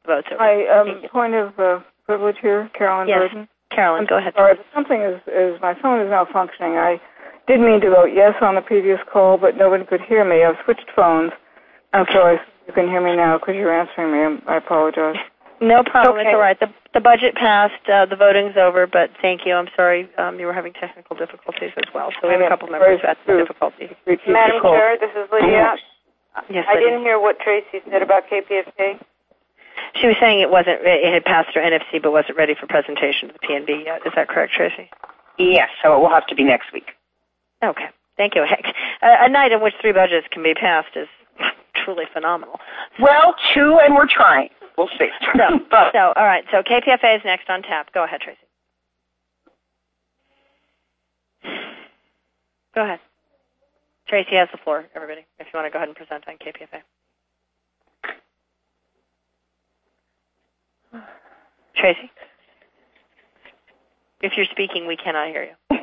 vote's over. My point of privilege here, Carolyn Burden. Carolyn, go ahead. Sorry, but something is my phone is now functioning. I did mean to vote yes on the previous call, but nobody could hear me. I've switched phones. Okay. So you can hear me now because you're answering me. I apologize. No problem. Okay. It's all right. The budget passed. The voting's over, but thank you. I'm sorry you were having technical difficulties as well. So we have a couple members who had some difficulties. Madam Chair, this is Lydia. Yes, I didn't hear what Tracy said about KPFK. She was saying it had passed through NFC but wasn't ready for presentation to the PNB yet. Is that correct, Tracy? Yes, so it will have to be next week. Okay. Thank you. Heck, a night in which 3 budgets can be passed is truly phenomenal. Well, 2, and we're trying. We'll see. All right. So KPFA is next on tap. Go ahead, Tracy. Go ahead. Tracy has the floor, everybody, if you want to go ahead and present on KPFA. Tracy? If you're speaking, we cannot hear you.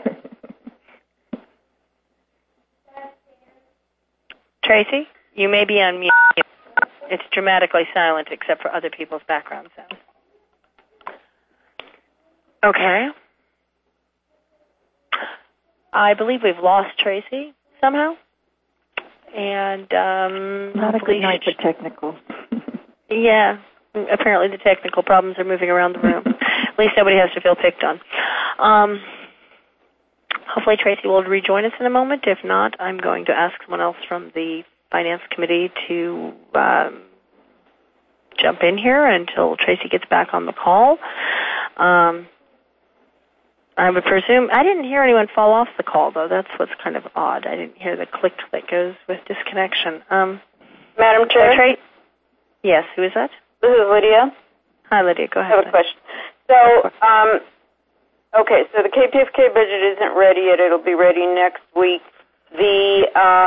Tracy, you may be on mute. It's dramatically silent except for other people's background sounds. Okay. I believe we've lost Tracy somehow. And not a good night for technical. Yeah. Apparently the technical problems are moving around the room. At least nobody has to feel picked on. Hopefully Tracy will rejoin us in a moment. If not, I'm going to ask someone else from the Finance Committee to jump in here until Tracy gets back on the call. I would presume, I didn't hear anyone fall off the call, though. That's what's kind of odd. I didn't hear the click that goes with disconnection. Madam Chair? Yes, who is that? This is Lydia. Hi, Lydia. Go ahead. I have a question. So, okay, so the KPFK budget isn't ready yet. It'll be ready next week. The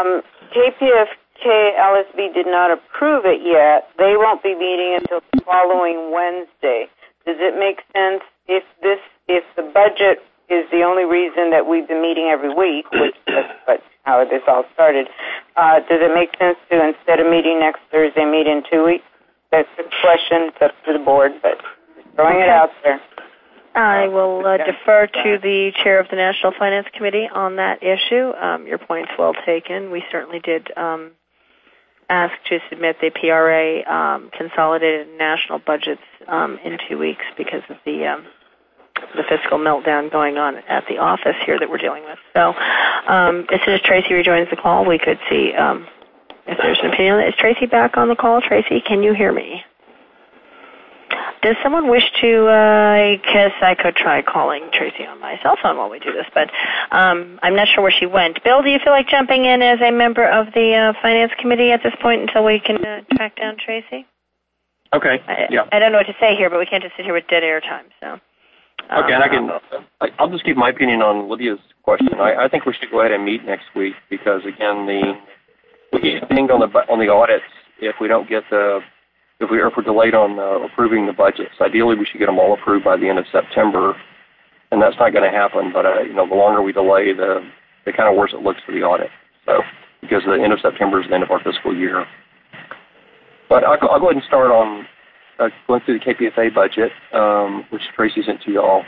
KPFK LSB did not approve it yet. They won't be meeting until the following Wednesday. Does it make sense if the budget is the only reason that we've been meeting every week, which is how this all started, does it make sense to, instead of meeting next Thursday, meet in 2 weeks? That's the question. It's up to the board, but just throwing it out there. I will defer to the chair of the National Finance Committee on that issue. Your point's well taken. We certainly did ask to submit the PRA consolidated national budgets in 2 weeks because of the fiscal meltdown going on at the office here that we're dealing with. So as soon as Tracy rejoins the call, we could see if there's an opinion. Is Tracy back on the call? Tracy, can you hear me? Does someone wish to, I guess I could try calling Tracy on my cell phone while we do this, but I'm not sure where she went. Bill, do you feel like jumping in as a member of the Finance Committee at this point until we can track down Tracy? Okay, yeah. I don't know what to say here, but we can't just sit here with dead air time, so. Okay, and I'll just give my opinion on Lydia's question. I think we should go ahead and meet next week because, again, we get dinged on the audits if we don't get if we're delayed on approving the budgets. Ideally, we should get them all approved by the end of September, and that's not going to happen. But the longer we delay, the kind of worse it looks for the audit. So, because the end of September is the end of our fiscal year. But I'll go ahead and start on going through the KPFA budget, which Tracy sent to you all.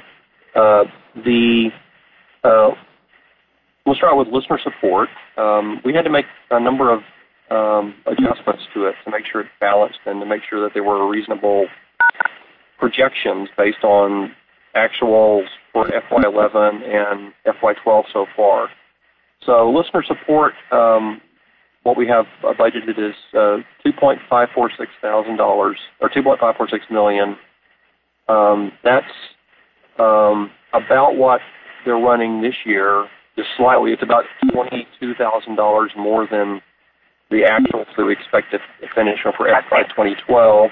We'll start with listener support. We had to make a number of adjustments to it to make sure it's balanced and to make sure that there were reasonable projections based on actuals for FY11 and FY12 so far. So listener support, what we have budgeted is $2.546 or $2.546 million. That's about what they're running this year, just slightly. It's about $22,000 more than the actuals that we expect to finish for FY 2012.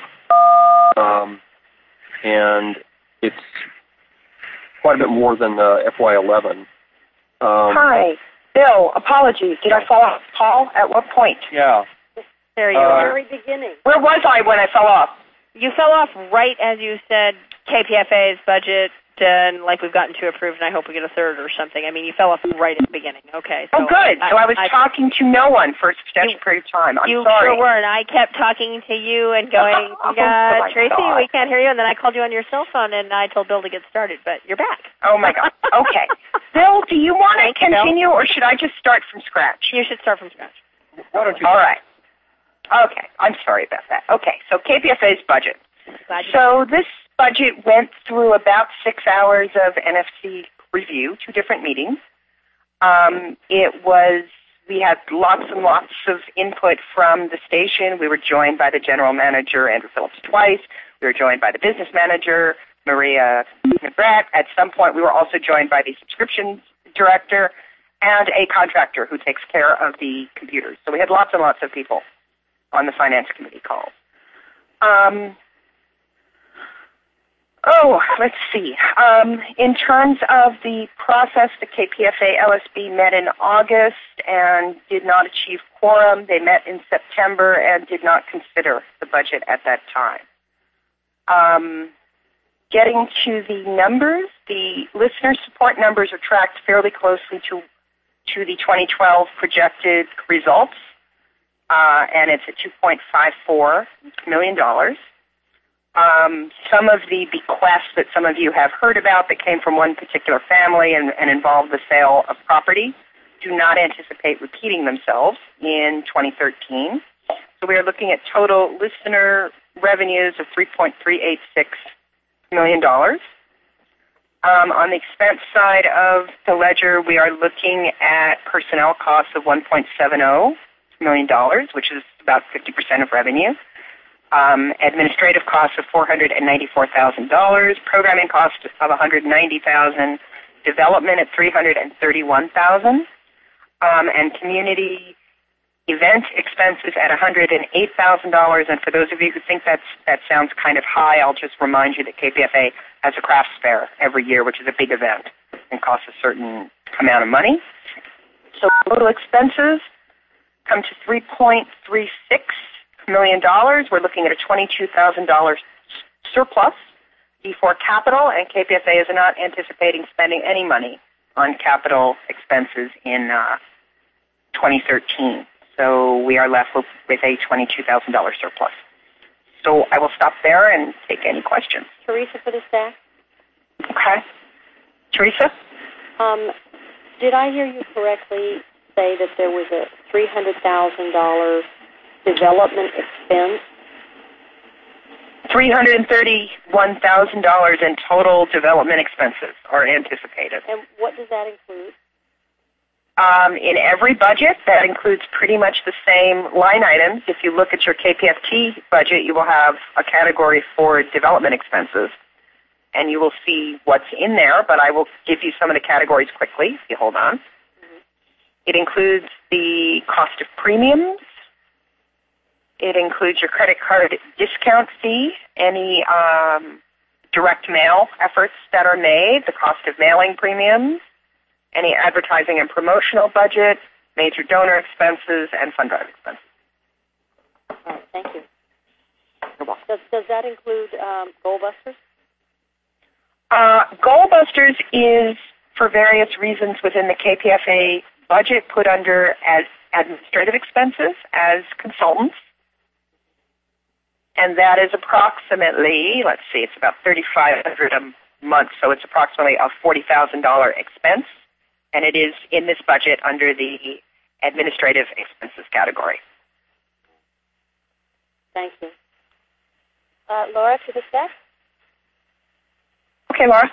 And it's quite a bit more than FY 11. Hi. Bill, apologies. Did I fall off the call? At what point? Yeah. There you are. Very beginning. Where was I when I fell off? You fell off right as you said KPFA's budget and like we've gotten two approved, and I hope we get a third or something. I mean, you fell off right at the beginning. Okay. So good. So I was talking to no one for a substantial period of time. I'm sorry. You sure were, and I kept talking to you and going, Tracy, we can't hear you. And then I called you on your cell phone, and I told Bill to get started, but you're back. Oh, my God. Okay. Bill, do you want to continue, or should I just start from scratch? You should start from scratch. Why don't you? All right. Okay. I'm sorry about that. Okay. So KPFA's budget. So this budget went through about 6 hours of NFC review, 2 different meetings. We had lots and lots of input from the station. We were joined by the general manager, Andrew Phillips, twice. We were joined by the business manager, Maria McGrath. At some point, we were also joined by the subscriptions director and a contractor who takes care of the computers. So we had lots and lots of people on the finance committee calls. Let's see. In terms of the process, the KPFA LSB met in August and did not achieve quorum. They met in September and did not consider the budget at that time. Getting to the numbers, the listener support numbers are tracked fairly closely to the 2012 projected results, and it's at $2.54 million. Some of the bequests that some of you have heard about that came from one particular family and involved the sale of property do not anticipate repeating themselves in 2013. So we are looking at total listener revenues of $3.386 million. On the expense side of the ledger, we are looking at personnel costs of $1.70 million, which is about 50% of revenue. Administrative costs of $494,000, programming costs of $190,000, development at $331,000, and community event expenses at $108,000. And for those of you who think that sounds kind of high, I'll just remind you that KPFA has a crafts fair every year, which is a big event and costs a certain amount of money. So total expenses come to $3.36 million. We're looking at a $22,000 surplus before capital, and KPFA is not anticipating spending any money on capital expenses in 2013. So we are left with a $22,000 surplus. So I will stop there and take any questions. Teresa for the staff. Okay. Teresa? Did I hear you correctly say that there was a $300,000 development expense? $331,000 in total development expenses are anticipated. And what does that include? In every budget, that includes pretty much the same line items. If you look at your KPFT budget, you will have a category for development expenses, and you will see what's in there, but I will give you some of the categories quickly if you hold on. Mm-hmm. It includes the cost of premiums. It includes your credit card discount fee, any direct mail efforts that are made, the cost of mailing premiums, any advertising and promotional budget, major donor expenses, and fund drive expenses. All right, thank you. You're welcome. Does that include Goalbusters? Goalbusters is, for various reasons within the KPFA budget, put under as administrative expenses as consultants. And that is approximately, let's see, it's about $3,500 a month, so it's approximately a $40,000 expense. And it is in this budget under the administrative expenses category. Thank you. Laura, to the staff? Okay, Laura.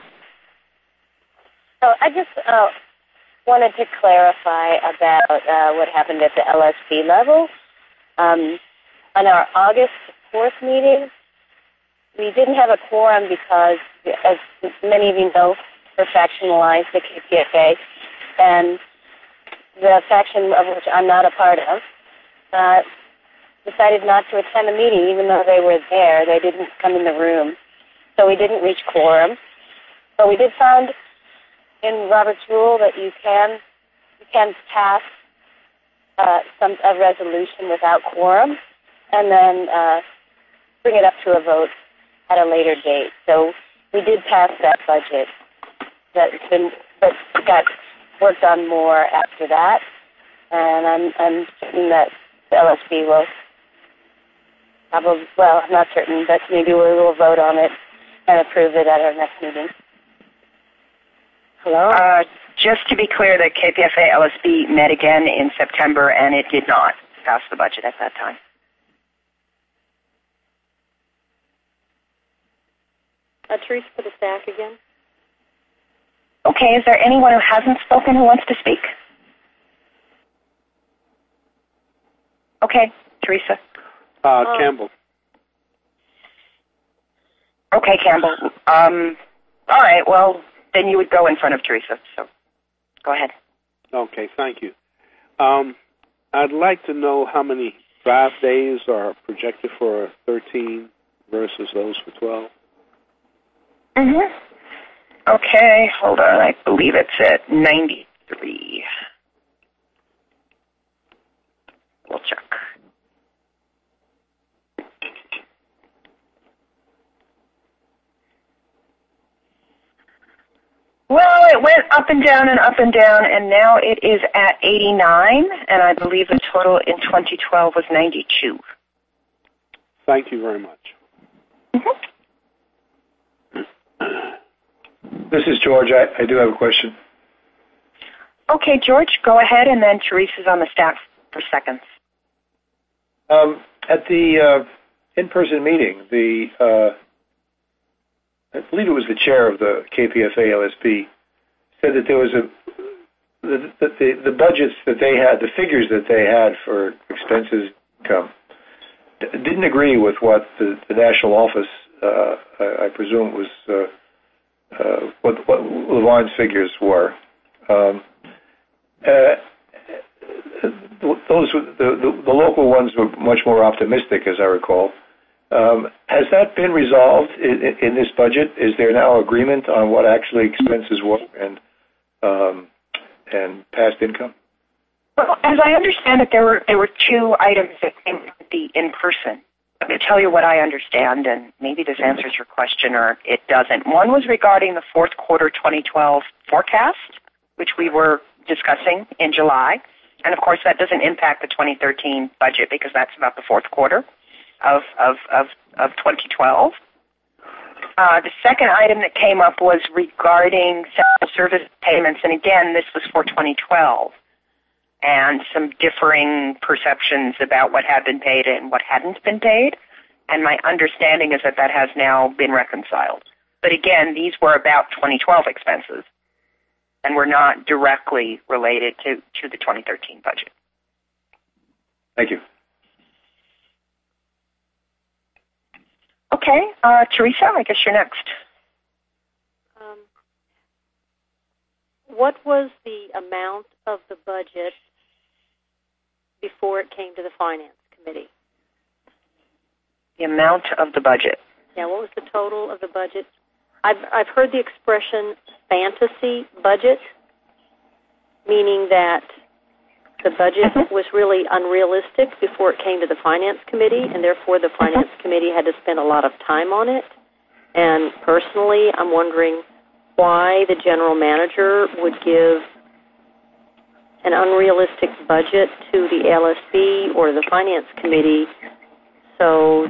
So I just wanted to clarify about what happened at the LSP level. On our August 4th meeting, we didn't have a quorum because, as many of you know, we're factionalized the KPFA, and the faction of which I'm not a part of decided not to attend the meeting, even though they were there. They didn't come in the room, so we didn't reach quorum. But we did find in Robert's rule that you can pass a resolution without quorum, and then bring it up to a vote at a later date. So we did pass that budget but got worked on more after that, and I'm certain that the LSP will probably, well, I'm not certain, but maybe we will vote on it and approve it at our next meeting. Hello? Just to be clear, the KPFA LSP met again in September, and it did not pass the budget at that time. Teresa, put us back again. Okay, is there anyone who hasn't spoken who wants to speak? Okay, Teresa. Campbell. Okay, Campbell. All right, well, then you would go in front of Teresa, so go ahead. Okay, thank you. I'd like to know how many draft days are projected for 13 versus those for 12. Mm-hmm. Okay, hold on. I believe it's at 93. We'll check. Well, it went up and down, and now it is at 89, and I believe the total in 2012 was 92. Thank you very much. Mm-hmm. This is George. I do have a question. Okay, George, go ahead, and then Teresa's on the staff for seconds. At the in-person meeting, I believe it was the chair of the KPFA LSP said that there was the budgets that they had, the figures that they had for expenses income, didn't agree with what the national office, I presume, was what Levine's figures were. The local ones were much more optimistic, as I recall. Has that been resolved in this budget? Is there now agreement on what actually expenses were and past income? Well, as I understand it, there were two items that came with the in-person. Let me tell you what I understand, and maybe this answers your question or it doesn't. One was regarding the fourth quarter 2012 forecast, which we were discussing in July. And, of course, that doesn't impact the 2013 budget because that's about the fourth quarter of 2012. The second item that came up was regarding central service payments, and again, this was for 2012, and some differing perceptions about what had been paid and what hadn't been paid, and my understanding is that that has now been reconciled. But again, these were about 2012 expenses, and were not directly related to the 2013 budget. Thank you. Okay, Teresa, I guess you're next. What was the amount of the budget before it came to the Finance Committee? The amount of the budget. Yeah, what was the total of the budget? I've heard the expression fantasy budget, meaning that the budget was really unrealistic before it came to the Finance Committee, and therefore the Finance Committee had to spend a lot of time on it. And personally, I'm wondering why the general manager would give an unrealistic budget to the LSP or the Finance Committee, so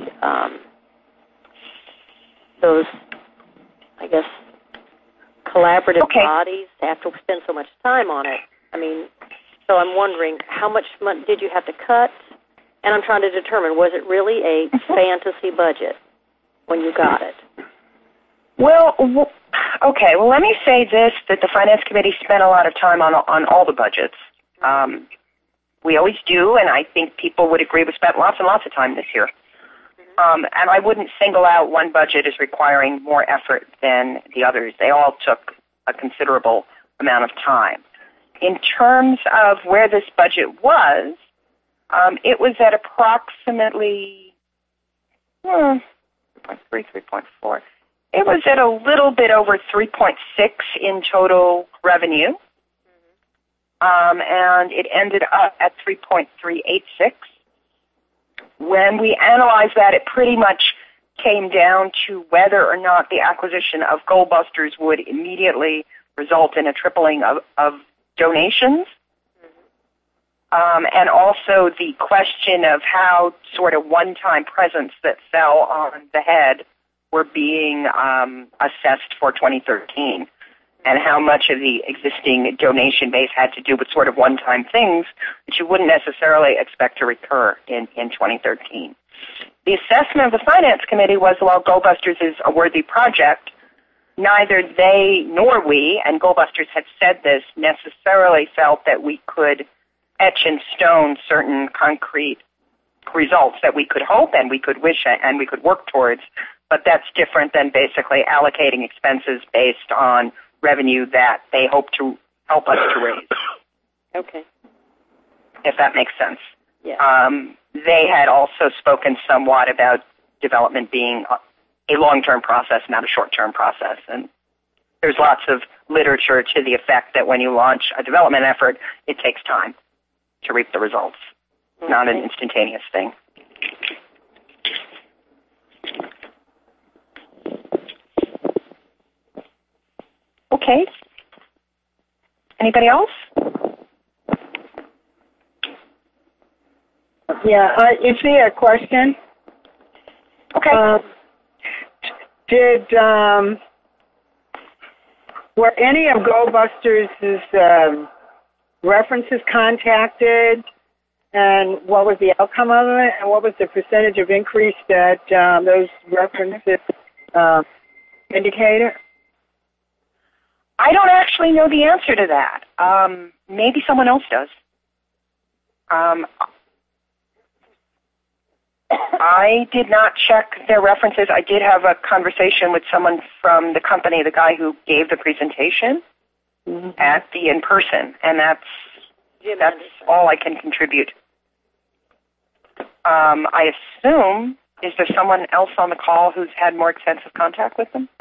those, I guess, collaborative bodies have to spend so much time on it. I mean, so I'm wondering, how much money did you have to cut? And I'm trying to determine, was it really a fantasy budget when you got it? Well, okay. Well, let me say this, that the Finance Committee spent a lot of time on all the budgets. We always do, and I think people would agree we spent lots and lots of time this year. And I wouldn't single out one budget as requiring more effort than the others. They all took a considerable amount of time. In terms of where this budget was, it was at approximately 3.3, 3.4. It was at a little bit over 3.6 in total revenue, and it ended up at 3.386. When we analyzed that, it pretty much came down to whether or not the acquisition of Goldbusters would immediately result in a tripling of donations. And also the question of how sort of one-time presents that fell on the head were being assessed for 2013, and how much of the existing donation base had to do with sort of one-time things that you wouldn't necessarily expect to recur in 2013. The assessment of the Finance Committee was, while Goldbusters is a worthy project, neither they nor we, and Goldbusters had said this, necessarily felt that we could etch in stone certain concrete results that we could hope and we could wish and we could work towards, but that's different than basically allocating expenses based on revenue that they hope to help us to raise. Okay. If that makes sense. Yeah. They had also spoken somewhat about development being a long-term process, not a short-term process, and there's lots of literature to the effect that when you launch a development effort, it takes time to reap the results, not an instantaneous thing. Okay. Anybody else? Yeah, it's a question. Okay. Were any of Goldbusters' references contacted, and what was the outcome of it, and what was the percentage of increase that those references indicated? I don't actually know the answer to that. Maybe someone else does. I did not check their references. I did have a conversation with someone from the company, the guy who gave the presentation at the in-person, and that's all I can contribute. I assume, is there someone else on the call who's had more extensive contact with them?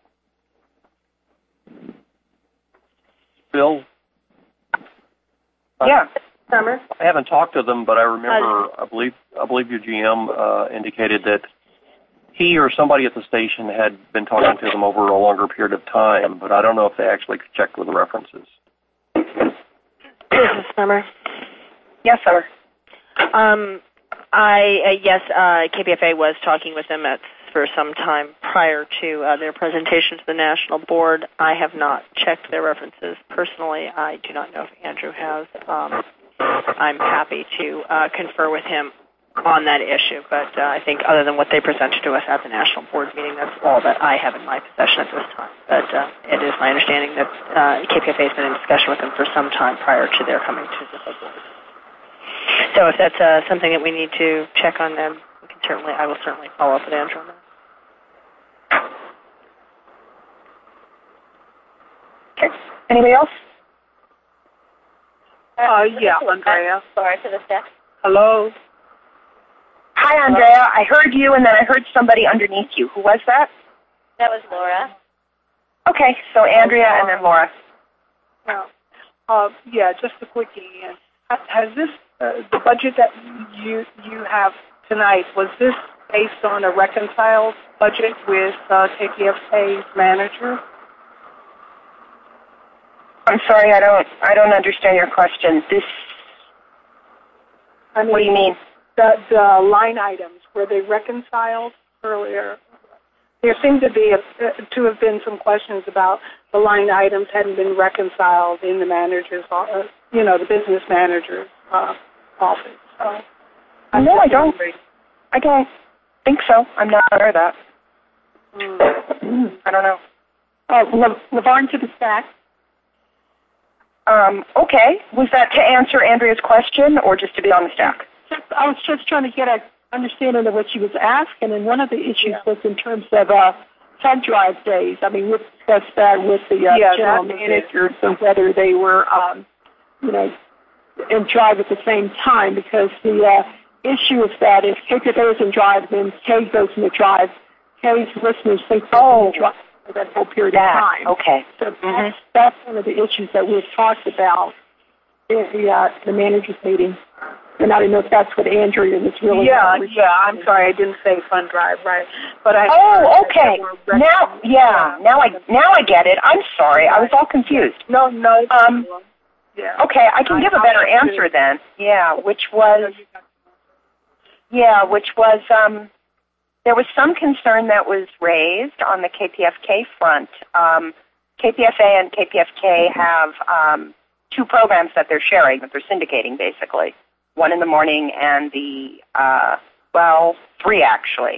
Bill? Yeah. Summer? I haven't talked to them, but I remember, I believe your GM indicated that he or somebody at the station had been talking to them over a longer period of time, but I don't know if they actually checked with the references. This is Summer. Yes, Summer. Yes, KPFA was talking with them for some time prior to their presentation to the National Board. I have not checked their references personally. I do not know if Andrew has. I'm happy to confer with him on that issue, but I think other than what they presented to us at the National Board meeting, that's all that I have in my possession at this time. But it is my understanding that KPFA has been in discussion with them for some time prior to their coming to the board. So if that's something that we need to check on them, I will certainly follow up with Andrew on that. Okay. Anybody else? Yeah, Andrea. Sorry for the staff. Hello. Hi, Andrea. I heard you, and then I heard somebody underneath you. Who was that? That was Laura. Okay, so Andrea and then Laura. Yeah, just a quickie. Has this the budget that you have tonight, was this based on a reconciled budget with KPFA's manager? I'm sorry, I don't understand your question. What do you mean? The line items, were they reconciled earlier? There seemed to have been some questions about the line items hadn't been reconciled in the manager's, the business manager's office. So, no, I don't. I don't think so. I'm not aware of that. I don't know. LaVarn to the stack. Okay. Was that to answer Andrea's question or just to be on the stack? I was just trying to get an understanding of what she was asking, and one of the issues was in terms of fund drive days. I mean, we discussed that with the general managers and whether they were, in drive at the same time, because the issue is that if KPFA goes in drive, then Kay goes in the drive, Kay's listeners think they're in drive for that whole period of time. Okay. So that's one of the issues that we've talked about in the managers meeting. And I don't know if that's what Andrea was really. Yeah. I'm sorry, I didn't say fund drive, right? But I. Oh, okay. Now I get it. I'm sorry, I was all confused. No. Yeah. Okay, I can give a better answer then. Yeah, which was there was some concern that was raised on the KPFK front. KPFA and KPFK have two programs that they're sharing, that they're syndicating basically. One in the morning and three actually.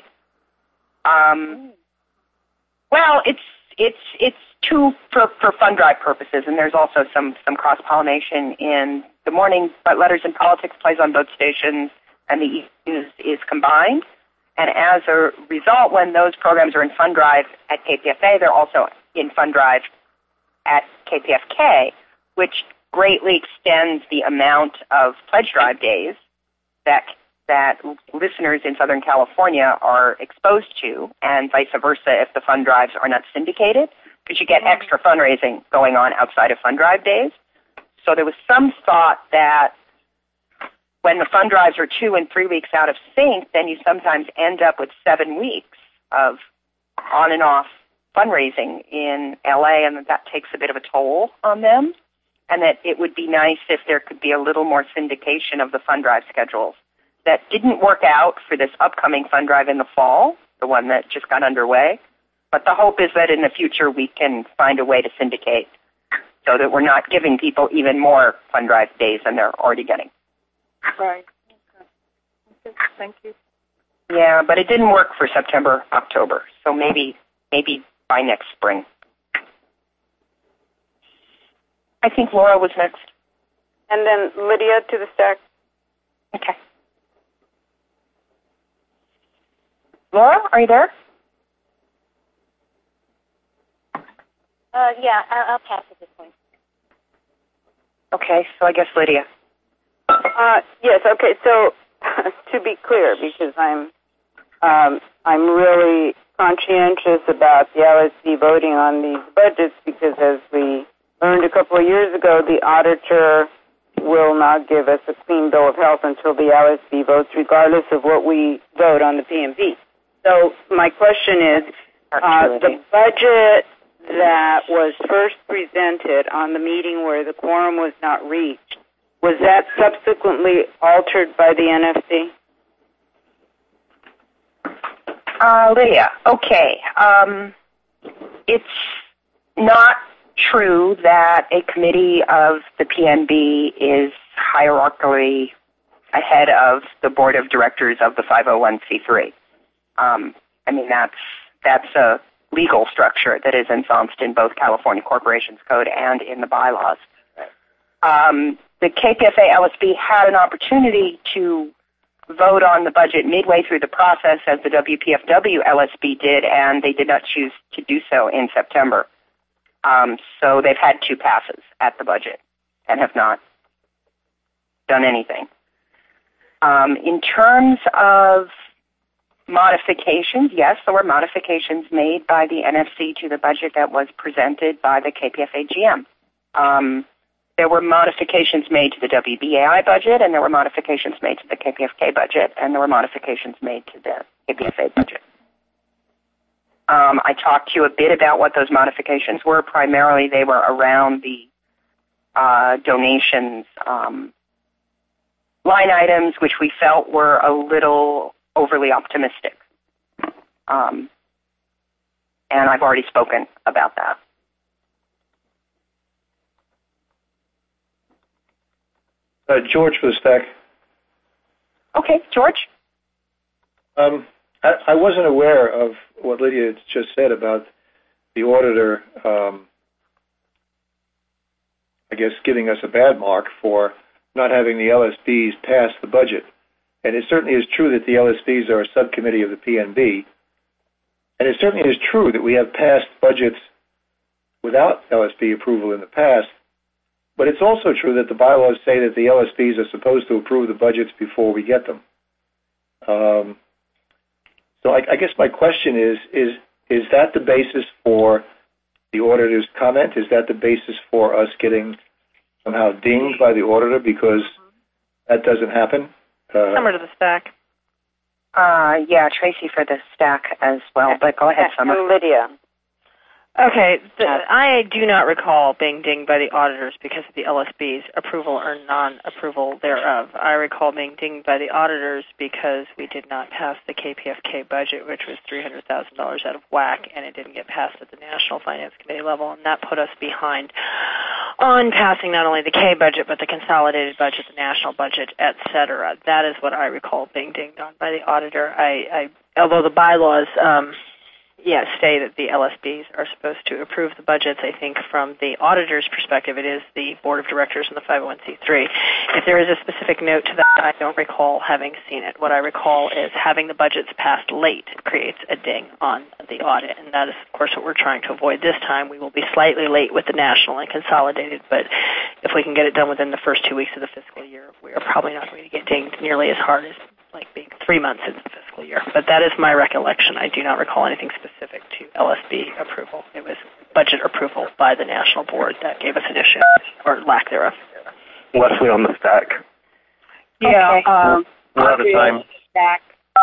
It's two for fund drive purposes, and there's also some cross-pollination in the morning, but Letters in Politics plays on both stations, and the E-News is combined. And as a result, when those programs are in fund drive at KPFA, they're also in fund drive at KPFK, which greatly extends the amount of pledge drive days that listeners in Southern California are exposed to, and vice versa if the fund drives are not syndicated, because you get extra fundraising going on outside of fund drive days. So there was some thought that when the fund drives are 2 and 3 weeks out of sync, then you sometimes end up with 7 weeks of on and off fundraising in LA, and that takes a bit of a toll on them, and that it would be nice if there could be a little more syndication of the fund drive schedules. That didn't work out for this upcoming fund drive in the fall, the one that just got underway, but the hope is that in the future we can find a way to syndicate so that we're not giving people even more fund drive days than they're already getting. Right. Okay. Thank you. Yeah, but it didn't work for September, October, so maybe by next spring. I think Laura was next. And then Lydia to the stack. Okay. Laura, are you there? Yeah, I'll pass at this point. Okay, so I guess Lydia. Yes. Okay. So to be clear, because I'm really conscientious about the LSP voting on these budgets, because as we learned a couple of years ago, the auditor will not give us a clean bill of health until the LSP votes, regardless of what we vote on the PMP. So my question is, the budget that was first presented on the meeting where the quorum was not reached, was that subsequently altered by the NFC? Lydia, okay. It's not true that a committee of the PNB is hierarchically ahead of the board of directors of the 501c3. I mean, that's a legal structure that is ensconced in both California Corporations Code and in the bylaws. The KPFA LSP had an opportunity to vote on the budget midway through the process, as the WPFW LSP did, and they did not choose to do so in September. So they've had 2 passes at the budget and have not done anything. In terms of modifications, yes, there were modifications made by the NFC to the budget that was presented by the KPFA GM. There were modifications made to the WBAI budget, and there were modifications made to the KPFK budget, and there were modifications made to the KPFA budget. I talked to you a bit about what those modifications were. Primarily, they were around the donations line items, which we felt were a little overly optimistic. And I've already spoken about that. George for the stack. Okay, George. I wasn't aware of what Lydia just said about the auditor, I guess, giving us a bad mark for not having the LSPs pass the budget. And it certainly is true that the LSPs are a subcommittee of the PNB. And it certainly is true that we have passed budgets without LSP approval in the past. But it's also true that the bylaws say that the LSPs are supposed to approve the budgets before we get them. So I guess my question is that the basis for the auditor's comment? Is that the basis for us getting somehow dinged by the auditor because that doesn't happen? Summer to the stack. Yeah, Tracy for the stack as well, but go ahead, Summer. And Lydia. Okay, I do not recall being dinged by the auditors because of the LSB's approval or non-approval thereof. I recall being dinged by the auditors because we did not pass the KPFK budget, which was $300,000 out of whack, and it didn't get passed at the National Finance Committee level, and that put us behind on passing not only the K budget, but the consolidated budget, the national budget, et cetera. That is what I recall being dinged on by the auditor. Although the bylaws say that the LSBs are supposed to approve the budgets. I think from the auditor's perspective, it is the board of directors and the 501c3. If there is a specific note to that, I don't recall having seen it. What I recall is having the budgets passed late creates a ding on the audit, and that is, of course, what we're trying to avoid this time. We will be slightly late with the national and consolidated, but if we can get it done within the first 2 weeks of the fiscal year, we are probably not going to get dinged nearly as hard as like being 3 months into the fiscal year. But that is my recollection. I do not recall anything specific to LSB approval. It was budget approval by the national board that gave us an issue, or lack thereof. Leslie on the stack. Yeah. Okay. We're out of time. Stack.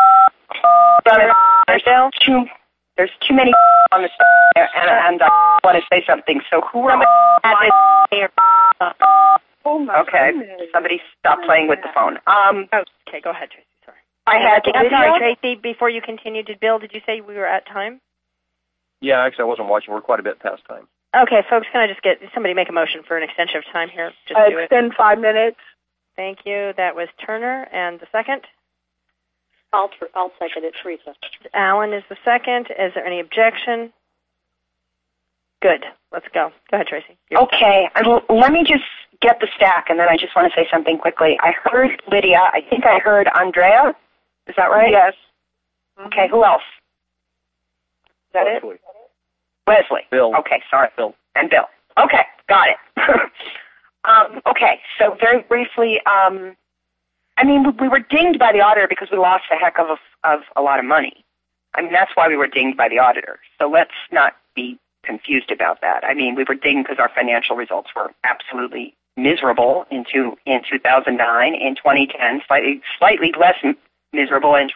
There's too many on the stack, and I want to say something. So who am I? Okay. Somebody stop playing with the phone. Okay, go ahead, Tracy. Sorry. I'm sorry, Tracy. Before you continue, Bill, did you say we were at time? Yeah, actually, I wasn't watching. We're quite a bit past time. Okay, folks, can I just get somebody make a motion for an extension of time here? Just do it. Extend 5 minutes. Thank you. That was Turner, and the second? I'll second it, Teresa. Alan is the second. Is there any objection? Good. Let's go. Go ahead, Tracy. Okay. Let me just get the stack, and then I just want to say something quickly. I heard Lydia. I think I heard Andrea. Is that right? Yes. Okay. Who else? Is that Leslie. it? Leslie. Bill. Okay. Sorry. Bill. And Bill. Okay. Got it. Okay. So very briefly, we were dinged by the auditor because we lost a heck of a lot of money. That's why we were dinged by the auditor. So let's not be confused about that. We were dinged because our financial results were absolutely miserable in 2009. In 2010, slightly less miserable in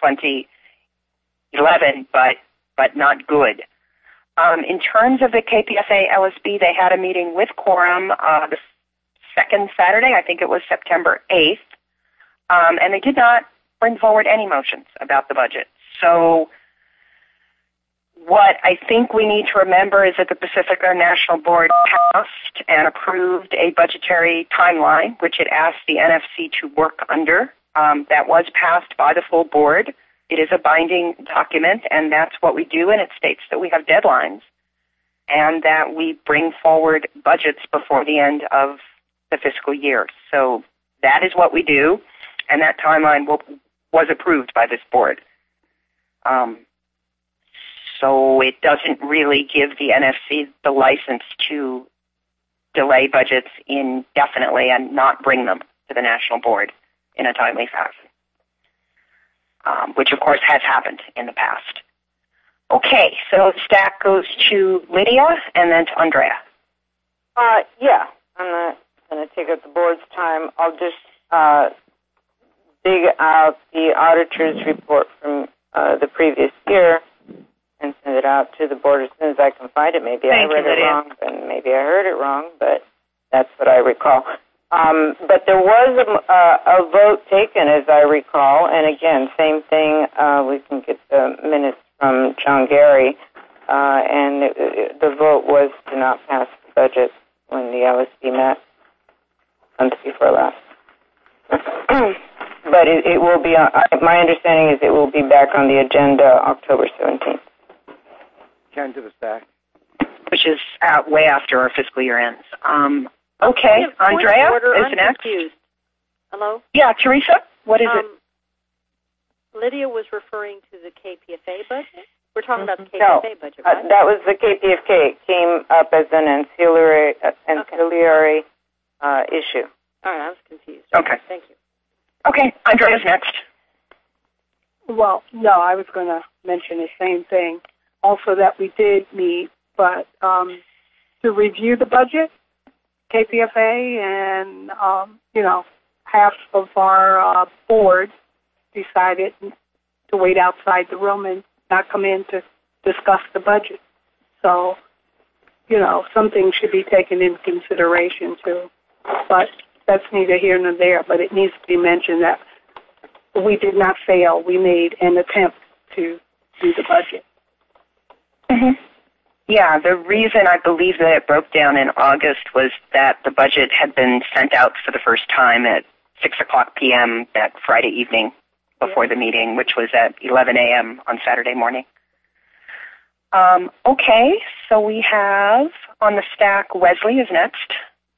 2011, but not good. In terms of the KPFA LSB, they had a meeting with quorum the second Saturday. I think it was September 8th, and they did not bring forward any motions about the budget. So what I think we need to remember is that the Pacifica National Board passed and approved a budgetary timeline, which it asked the NFC to work under. That was passed by the full board. It is a binding document, and that's what we do, and it states that we have deadlines and that we bring forward budgets before the end of the fiscal year. So that is what we do, and that timeline was approved by this board. So it doesn't really give the NFC the license to delay budgets indefinitely and not bring them to the national board in a timely fashion, which of course has happened in the past. Okay, so the stack goes to Lydia and then to Andrea. Yeah, I'm not going to take up the board's time. I'll just dig out the auditor's report from the previous year and send it out to the board as soon as I can find it. Maybe I read it wrong, and maybe I heard it wrong, but that's what I recall. But there was a vote taken, as I recall, and again, same thing. We can get the minutes from John Gary, and the vote was to not pass the budget when the LSB met month before last. But it will be. My understanding is it will be back on the agenda October 17th. Turn to the stack. Which is way after our fiscal year ends. Okay, Andrea is next. Confused. Hello? Yeah, Teresa, what is it? Lydia was referring to the KPFA budget? We're talking about the KPFA budget, right? That was the KPFK. It came up as an ancillary issue. All right, I was confused. Okay. Thank you. Okay, Andrea's next. Well, no, I was going to mention the same thing. Also that we did meet, but to review the budget, KPFA, and, half of our board decided to wait outside the room and not come in to discuss the budget. So, something should be taken into consideration too. But that's neither here nor there, but it needs to be mentioned that we did not fail. We made an attempt to do the budget. Mm-hmm. Yeah, the reason I believe that it broke down in August was that the budget had been sent out for the first time at 6:00 p.m. that Friday evening before the meeting, which was at 11 a.m. on Saturday morning. Okay, so we have on the stack Wesley is next.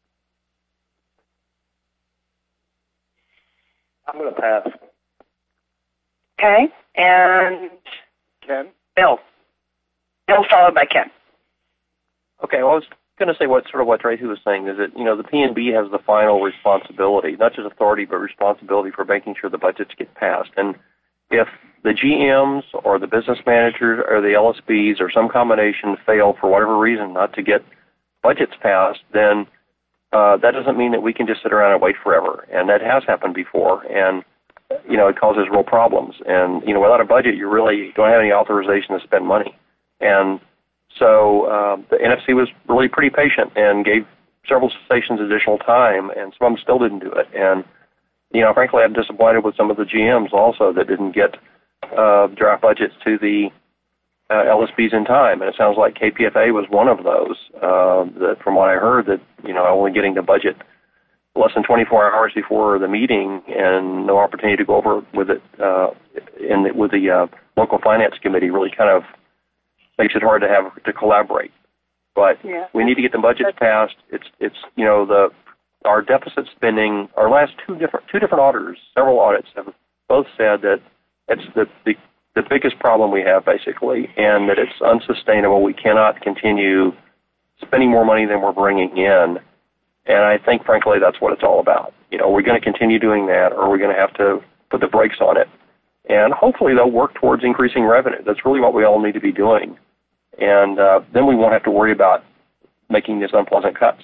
I'm going to pass. Okay, and Ken? Bill. Bill followed by Ken. Okay, well, I was going to say what Tracy was saying is that, the P&B has the final responsibility, not just authority, but responsibility for making sure the budgets get passed. And if the GMs or the business managers or the LSBs or some combination fail for whatever reason not to get budgets passed, then that doesn't mean that we can just sit around and wait forever. And that has happened before, and, it causes real problems. And, without a budget, you really don't have any authorization to spend money. And so the NFC was really pretty patient and gave several stations additional time, and some of them still didn't do it. And, frankly, I'm disappointed with some of the GMs also that didn't get draft budgets to the LSBs in time. And it sounds like KPFA was one of those, that from what I heard, that, only getting the budget less than 24 hours before the meeting and no opportunity to go over with it with the local finance committee really kind of makes it hard to collaborate. But we need to get the budgets passed. It's our deficit spending. Our last two different auditors, several audits have both said that it's the biggest problem we have basically, and that it's unsustainable. We cannot continue spending more money than we're bringing in. And I think, frankly, that's what it's all about. We're going to continue doing that, or we're going to have to put the brakes on it. And hopefully they'll work towards increasing revenue. That's really what we all need to be doing. And then we won't have to worry about making these unpleasant cuts.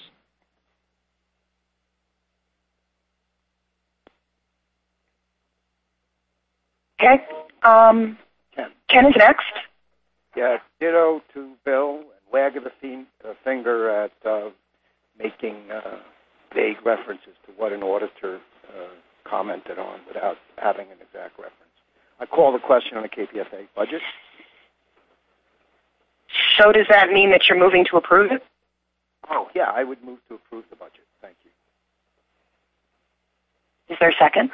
Okay. Ken is next. Yeah, ditto to Bill, and wag of the finger at making vague references to what an auditor commented on without having an exact reference. I call the question on the KPFA budget. So does that mean that you're moving to approve it? Oh, yeah, I would move to approve the budget. Thank you. Is there a second?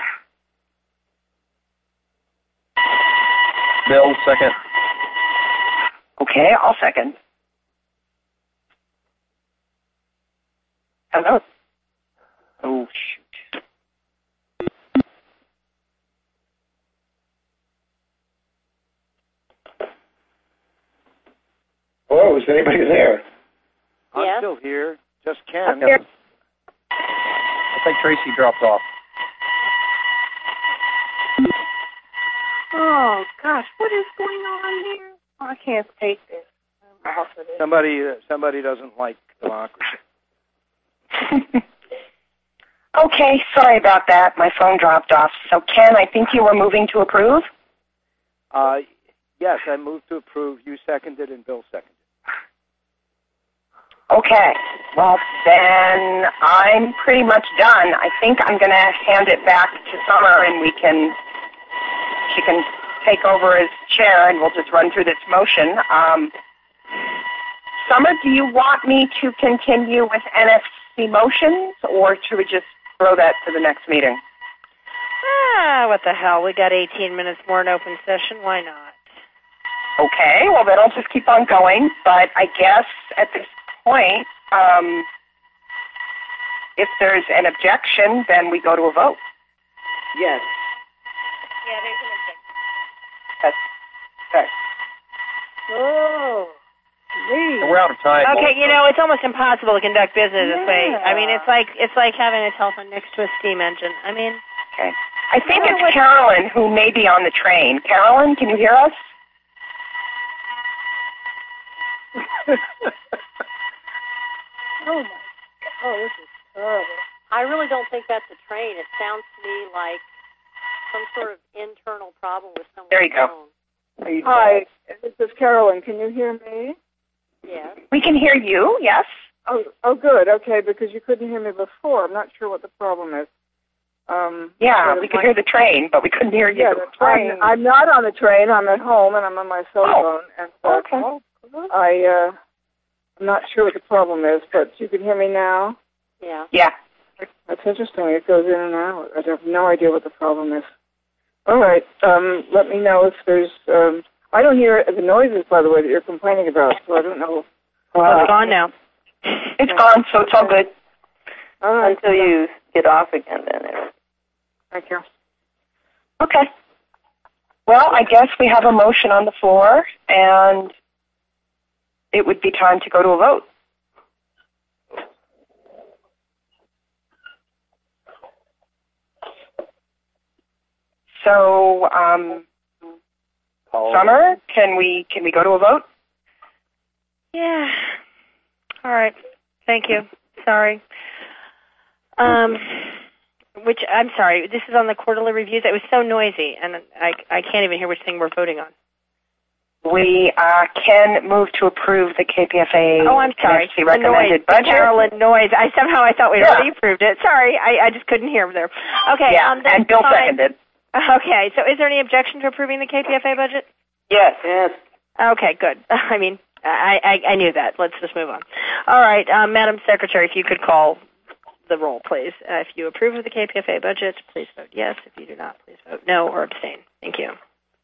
Bill, second. Okay, I'll second. Hello? Oh, shoot. Hello, is anybody there? I'm still here. Just Ken. I think Tracy dropped off. Oh, gosh, what is going on here? Oh, I can't take this. I'm off of this. Somebody doesn't like democracy. Okay, sorry about that. My phone dropped off. So, Ken, I think you were moving to approve? Yes, I moved to approve. You seconded and Bill seconded. Okay. Well, then I'm pretty much done. I think I'm going to hand it back to Summer, and she can take over as chair, and we'll just run through this motion. Summer, do you want me to continue with NFC motions, or should we just throw that to the next meeting? What the hell? We got 18 minutes more in open session. Why not? Okay, well, then I'll just keep on going. But I guess at this point, if there's an objection, then we go to a vote. Yes. Yeah, there's an objection. That's okay. Oh, We're out of time. Okay, it's almost impossible to conduct business this way. I mean, it's like having a telephone next to a steam engine. I mean, okay. I think it's Carolyn who may be on the train. Carolyn, can you hear us? oh, my God. Oh, this is terrible. I I really don't think that's a train. It sounds to me like some sort of internal problem with someone's There you go. phone. Hi, this is Carolyn. Can you hear me? Yes. We can hear you, yes. Oh, good. Okay, because you couldn't hear me before. I'm not sure what the problem is. We could hear the train, but we couldn't hear you. Yeah, the train. I'm not on the train. I'm at home, and I'm on my cell phone. And I'm not sure what the problem is, but you can hear me now? Yeah. Yeah. That's interesting. It goes in and out. I have no idea what the problem is. All right. Let me know if there's... I don't hear the noises, by the way, that you're complaining about, so I don't know. It's gone now. It's gone, so it's all good. All right. Until you get off again, then. Thank you. Okay. Well, I guess we have a motion on the floor, and it would be time to go to a vote. So, Summer, can we go to a vote? Yeah. All right. Thank you. Sorry. I'm sorry. This is on the quarterly reviews. It was so noisy, and I can't even hear which thing we're voting on. We can move to approve the KPFA. Oh, I'm sorry. Recommended budget. Carolyn noise. I thought we'd already approved it. Sorry, I just couldn't hear him there. Okay. Yeah, and Bill seconded. Okay. So, is there any objection to approving the KPFA budget? Yes. Okay. Good. I mean, I knew that. Let's just move on. All right, Madam Secretary, if you could call the roll, please. If you approve of the KPFA budget, please vote yes. If you do not, please vote no or abstain. Thank you.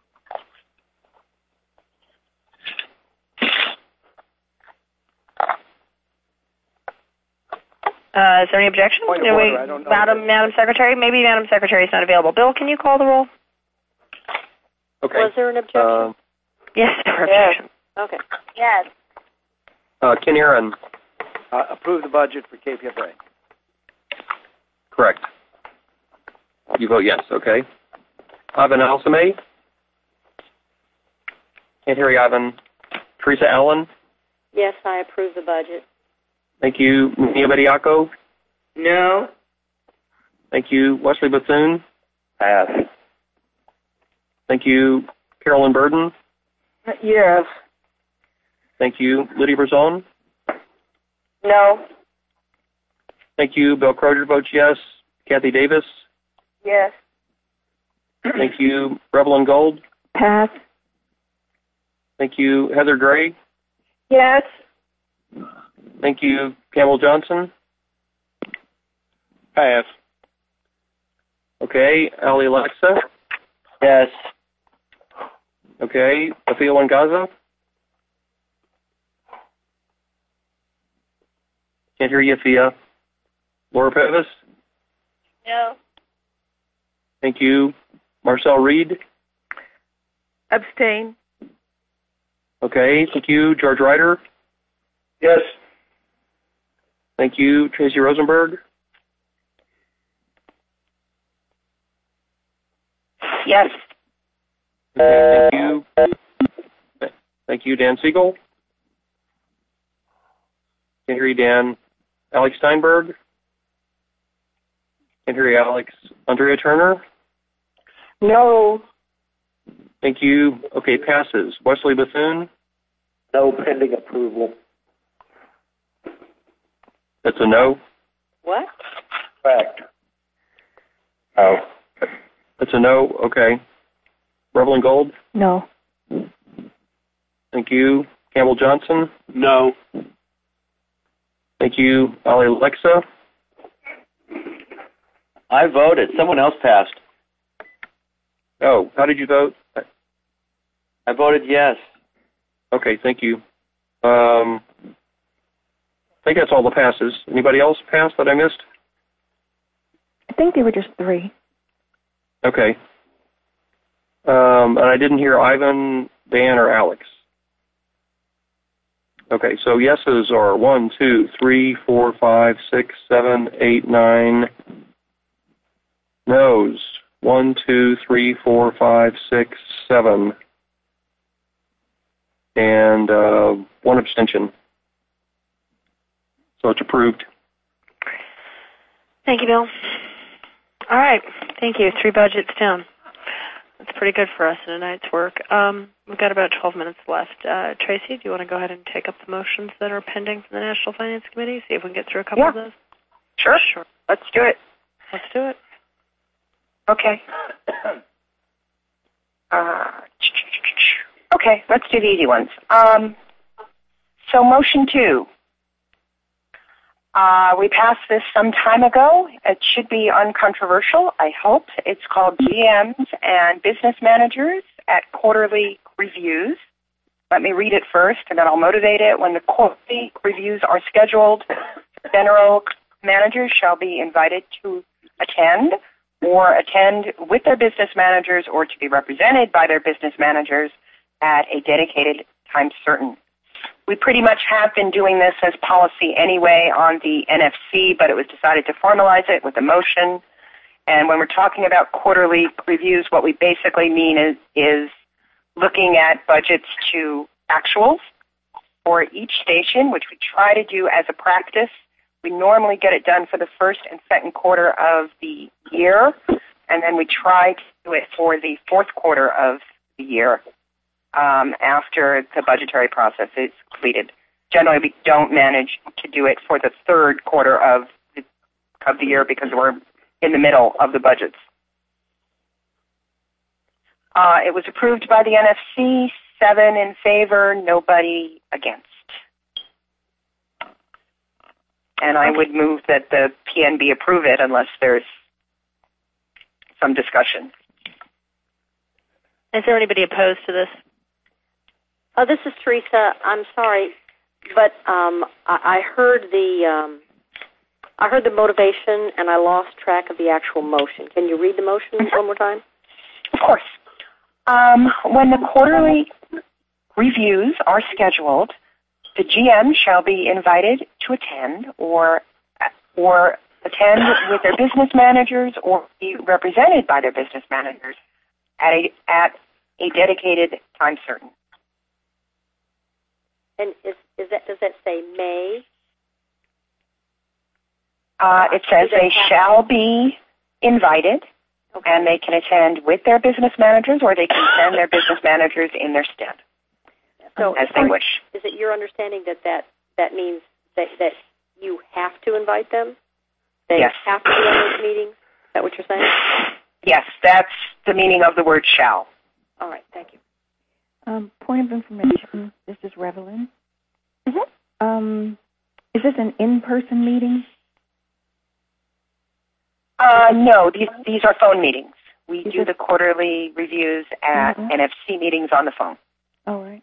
Is there any objection? Point of order, I don't know. Madam Secretary? Maybe Madam Secretary is not available. Bill, can you call the roll? Okay. Was there an objection? Yes, there were objections. Okay. Yes. Ken Aaron. Approve the budget for KPFA. Correct. You vote yes, okay. Ivan Alsamay? Can't hear you, Ivan. Teresa Allen? Yes, I approve the budget. Thank you. Mia Bediaco? No. Thank you. Wesley Bethune? Pass. Thank you. Carolyn Burden? Yes. Thank you. Lydia Berzon? No. Thank you. Bill Crozier votes yes. Kathy Davis? Yes. Thank you. Revelyn Gold? Pass. Thank you. Heather Gray? Yes. Thank you. Campbell Johnson? Pass. Okay. Ali Alexa? Yes. Okay. Afia Wangaza? Can't hear you, Afia. Laura Pevis? No. Thank you. Marcel Reed? Abstain. Okay. Thank you. George Ryder? Yes. Thank you. Tracy Rosenberg? Yes. Okay, thank you. Thank you. Dan Siegel? Can't hear you, Dan. Alex Steinberg? Can't hear you, Alex. Andrea Turner? No. Thank you. Okay, passes. Wesley Bethune? No, pending approval. That's a no? What? Correct. Oh. That's a no? Okay. Revelyn Gold? No. Thank you. Campbell Johnson? No. Thank you. Ali Alexa? I voted. Someone else passed. Oh, how did you vote? I voted yes. Okay, thank you. I think that's all the passes. Anybody else pass that I missed? I think they were just 3. Okay. And I didn't hear Ivan, Dan, or Alex. Okay, so yeses are 1, 2, 3, 4, 5, 6, 7, 8, 9. Noes 1, 2, 3, 4, 5, 6, 7. And 1 abstention. So it's approved. Thank you, Bill. All right. Thank you. 3 budgets down. That's pretty good for us in a night's work. We've got about 12 minutes left. Tracy, do you want to go ahead and take up the motions that are pending from the National Finance Committee? See if we can get through a couple of those? Sure. Let's do it. Let's do it. Okay. Okay, let's do the easy ones. So motion 2. We passed this some time ago. It should be uncontroversial, I hope. It's called GMs and Business Managers at Quarterly Reviews. Let me read it first, and then I'll motivate it. When the quarterly reviews are scheduled, general managers shall be invited to attend or attend with their business managers or to be represented by their business managers at a dedicated time certain. We pretty much have been doing this as policy anyway on the NFC, but it was decided to formalize it with a motion. And when we're talking about quarterly reviews, what we basically mean is looking at budgets to actuals for each station, which we try to do as a practice. We normally get it done for the first and second quarter of the year, and then we try to do it for the fourth quarter of the year. After the budgetary process is completed. Generally, we don't manage to do it for the third quarter of the year because we're in the middle of the budgets. It was approved by the NFC, 7 in favor, nobody against. And I would move that the PNB approve it unless there's some discussion. Is there anybody opposed to this? This is Teresa. I'm sorry, but I heard the motivation and I lost track of the actual motion. Can you read the motion one more time? Of course. When the quarterly reviews are scheduled, the GM shall be invited to attend or attend with their business managers or be represented by their business managers at a dedicated time certain. And does that say may? It says they shall be invited, and they can attend with their business managers, or they can send their business managers in their stead, so as they wish. Is it your understanding that means that you have to invite them? They yes. have to be on those meetings? Is that what you're saying? Yes, that's the meaning of the word shall. All right, thank you. Point of information, this is Revelyn. Mm-hmm. Is this an in-person meeting? No, these are phone meetings. We do the quarterly reviews at NFC meetings on the phone. All right.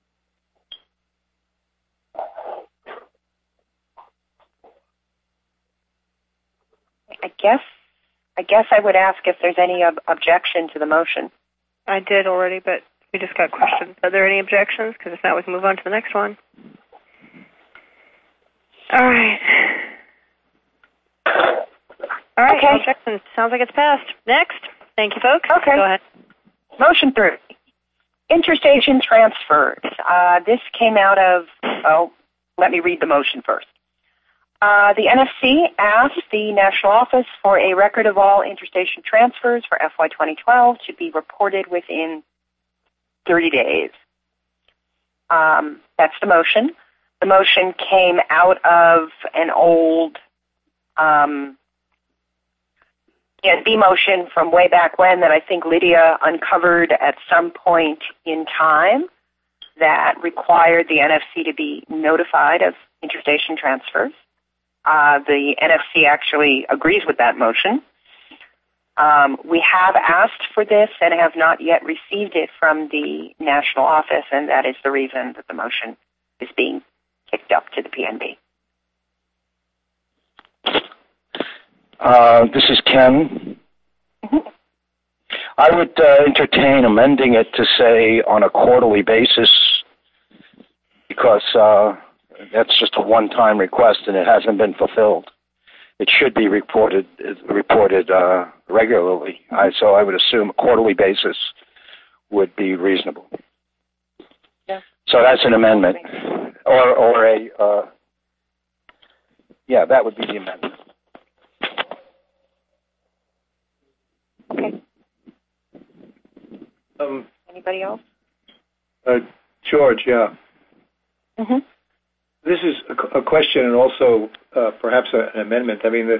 I guess I would ask if there's any objection to the motion. I did already, but we just got questions. Are there any objections? Because if not, we can move on to the next one. All right. Okay. No objections. Sounds like it's passed. Next. Thank you, folks. Okay. Go ahead. Motion 3. Interstation transfers. This came out of, let me read the motion first. The NFC asked the National Office for a record of all interstation transfers for FY 2012 to be reported within 30 days. That's the motion. The motion came out of an old PNB motion from way back when that I think Lydia uncovered at some point in time that required the NFC to be notified of interstation transfers. The NFC actually agrees with that motion. We have asked for this and have not yet received it from the National Office, and that is the reason that the motion is being kicked up to the PNB. This is Ken. Mm-hmm. I would entertain amending it to say on a quarterly basis because that's just a one-time request and it hasn't been fulfilled. It should be reported regularly. So I would assume a quarterly basis would be reasonable. Yeah. So that's an amendment, or that would be the amendment. Okay. Anybody else? George, yeah. Mm-hmm. This is a question and also perhaps an amendment. I mean,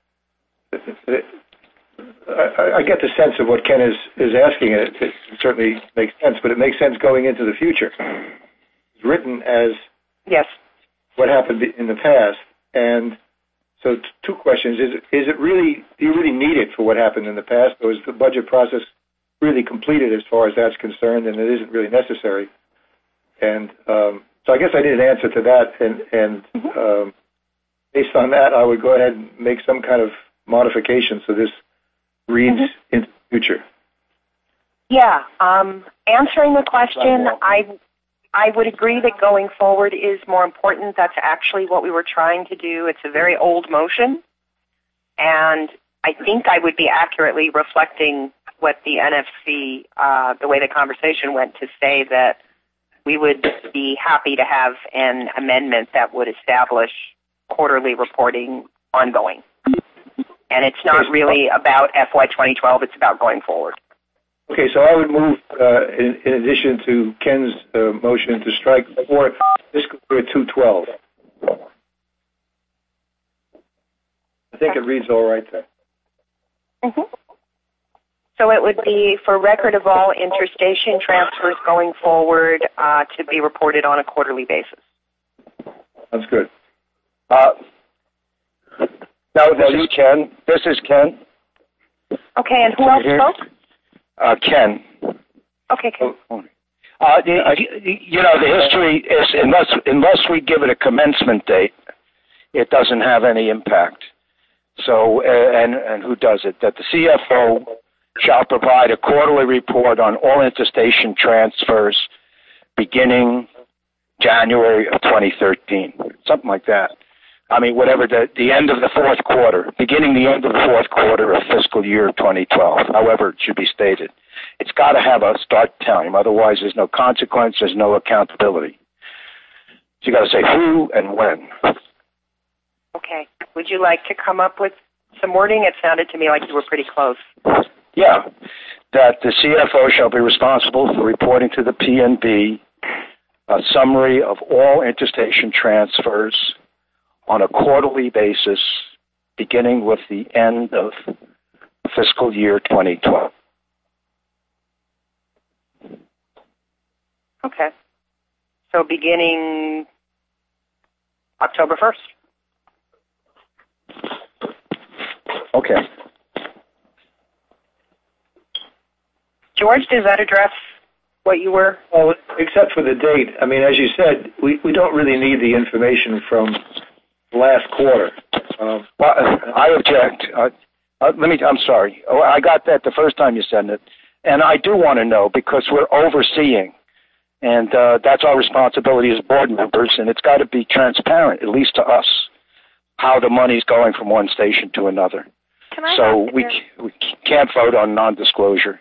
I get the sense of what Ken is asking. It certainly makes sense, but it makes sense going into the future. It's written as what happened in the past, and so two questions: is it really? Do you really need it for what happened in the past, or is the budget process really completed as far as that's concerned, and it isn't really necessary? And so I guess I need an answer to that, and based on that, I would go ahead and make some kind of modification so this reads into the future. Yeah. Answering the question, I would agree that going forward is more important. That's actually what we were trying to do. It's a very old motion, and I think I would be accurately reflecting what the NFC, the way the conversation went, to say that we would be happy to have an amendment that would establish quarterly reporting ongoing. And it's not really about FY 2012, it's about going forward. Okay, so I would move, in addition to Ken's motion, to strike for fiscal year 2012. I think it reads all right there. Mm-hmm. So it would be for record of all interstation transfers going forward to be reported on a quarterly basis. Sounds good. No, this is Ken. This is Ken. Okay, and who else spoke? Ken. Okay, Ken. You know, the history is, unless we give it a commencement date, it doesn't have any impact. So, and who does it? That the CFO shall provide a quarterly report on all interstation transfers beginning January of 2013. Something like that. I mean, whatever, the end of the fourth quarter, beginning the end of the fourth quarter of fiscal year 2012, however it should be stated. It's got to have a start time, otherwise there's no consequence, there's no accountability. So you got to say who and when. Okay. Would you like to come up with some wording? It sounded to me like you were pretty close. Yeah, that the CFO shall be responsible for reporting to the PNB a summary of all interstation transfers on a quarterly basis beginning with the end of fiscal year 2012. Okay. So beginning October 1st. Okay. George, does that address what you were? Well, except for the date. I mean, as you said, we don't really need the information from last quarter. Well, I object. I'm sorry. I got that the first time you said it. And I do want to know because we're overseeing. And that's our responsibility as board members. And it's got to be transparent, at least to us, how the money's going from one station to another. So we can't vote on non-disclosure.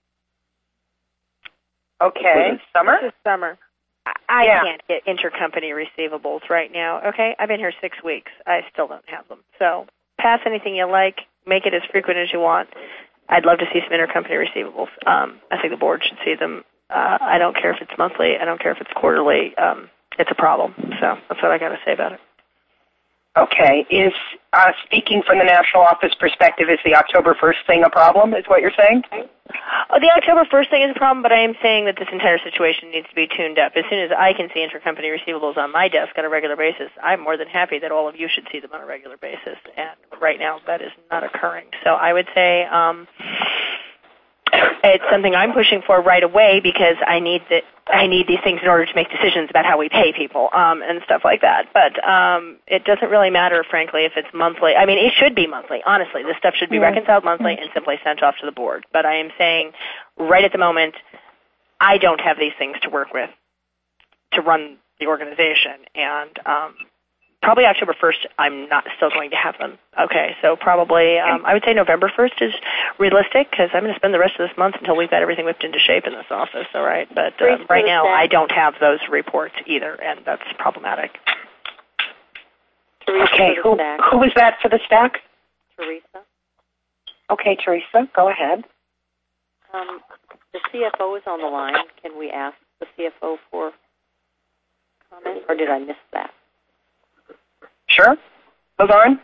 Okay. Summer? This is Summer. I can't get intercompany receivables right now, okay? I've been here 6 weeks. I still don't have them. So pass anything you like. Make it as frequent as you want. I'd love to see some intercompany receivables. I think the board should see them. I don't care if it's monthly. I don't care if it's quarterly. It's a problem. So that's what I got to say about it. Okay. Is speaking from the national office perspective, is the October 1st thing a problem, is what you're saying? The October 1st thing is a problem, but I am saying that this entire situation needs to be tuned up. As soon as I can see intercompany receivables on my desk on a regular basis, I'm more than happy that all of you should see them on a regular basis. And right now, that is not occurring. So I would say it's something I'm pushing for right away because I need these things in order to make decisions about how we pay people and stuff like that. But it doesn't really matter, frankly, if it's monthly. I mean, it should be monthly. Honestly, this stuff should be reconciled monthly and simply sent off to the board. But I am saying right at the moment, I don't have these things to work with to run the organization. And probably October 1st, I'm not still going to have them. Okay, so probably I would say November 1st is realistic because I'm going to spend the rest of this month until we've got everything whipped into shape in this office, all right? But right now, I don't have those reports either, and that's problematic. Okay, who was that for the stack? Teresa. Okay, Teresa, go ahead. The CFO is on the line. Can we ask the CFO for comment, or did I miss that? Sure. Laverne?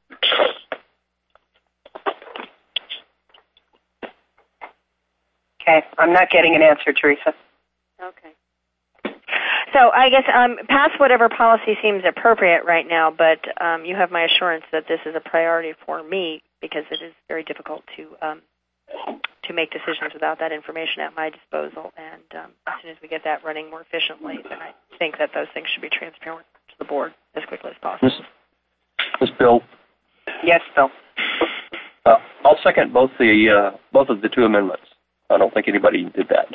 Okay, I'm not getting an answer, Teresa. Okay. So I guess pass whatever policy seems appropriate right now, but you have my assurance that this is a priority for me because it is very difficult to make decisions without that information at my disposal. And as soon as we get that running more efficiently, then I think that those things should be transparent to the board as quickly as possible. Ms. Bill? Yes, Bill. I'll second both of the two amendments. I don't think anybody did that.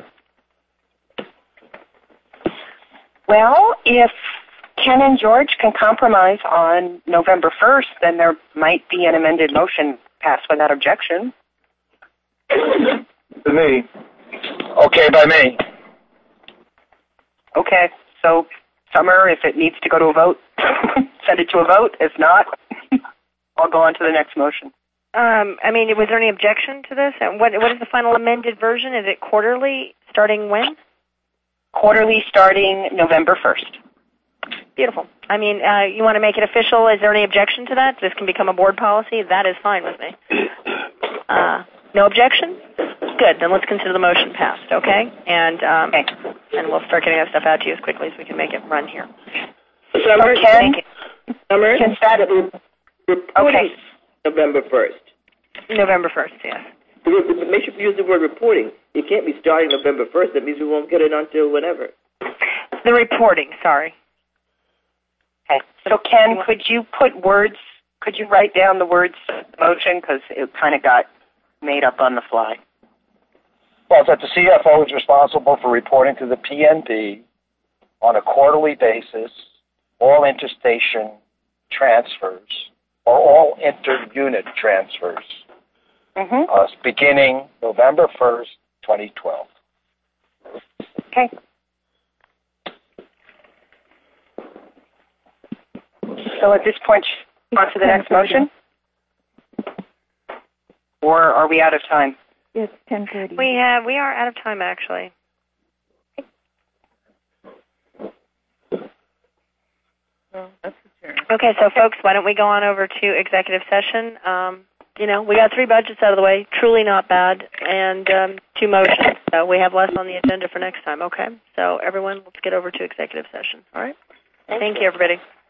Well, if Ken and George can compromise on November 1st, then there might be an amended motion passed without objection. To me. Okay by me. Okay, so Summer, if it needs to go to a vote, send it to a vote. If not, I'll go on to the next motion. Was there any objection to this? And what is the final amended version? Is it quarterly, starting when? Quarterly starting November 1st. Beautiful. You want to make it official? Is there any objection to that? This can become a board policy? That is fine with me. No objection? Good. Then let's consider the motion passed, okay? And we'll start getting that stuff out to you as quickly as we can make it run here. Summer, Ken? Summer? Ken, reporting November 1st. November 1st, yes. Make sure you use the word reporting. It can't be starting November 1st. That means we won't get it until whenever. The reporting, sorry. Okay. So, Ken, could you write down the words of the motion? Because it kind of got made up on the fly. Well, that the CFO is responsible for reporting to the PNB on a quarterly basis all interstation transfers or all inter-unit transfers beginning November 1st, 2012. Okay. So at this point, on to the next motion? Or are we out of time? It's 10:30. We are out of time, actually. Okay, so folks, why don't we go on over to executive session? We got 3 budgets out of the way, truly not bad, and 2 motions. So we have less on the agenda for next time, okay? So everyone, let's get over to executive session, all right? Thank you, everybody.